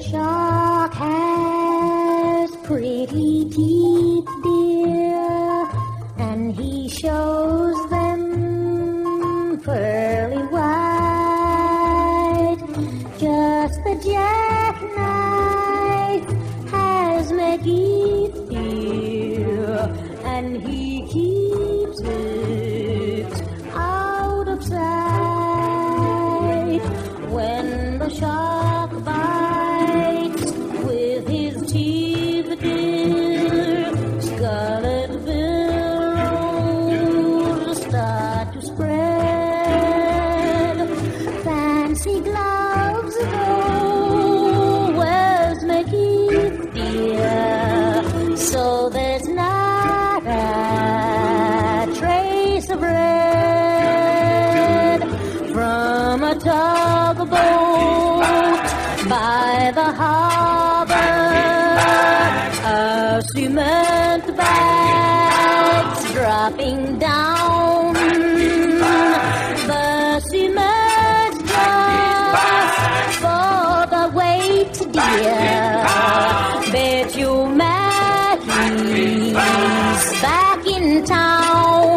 shark has pretty teeth, dear, and he shows them pearly white. Just the jackknife has McGee's dear, and he keeps it out of sight. When the shark bites with his teeth, dear, scarlet billows start to spread. Fancy gloves, though, wears McGee, dear, so there's not a trace of red from a tugboat by the harbor. A cement bags dropping down. The cement's just for the weight, dear. Bet you Maggie's back in town.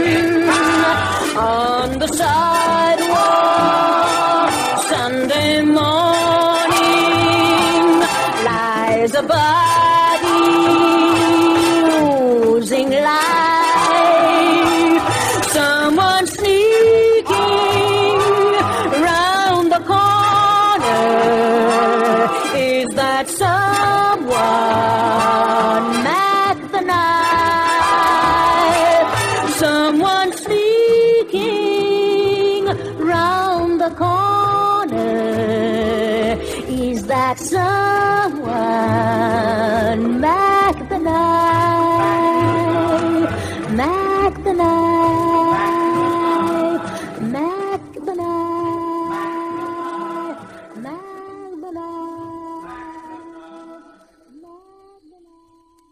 On the sidewalk Sunday morning lies a body oozing life. Someone sneaking round the corner. Is that someone Mac the Knife? Someone sneaking round the corner. Is that someone Mac the Knife? Mac the Knife.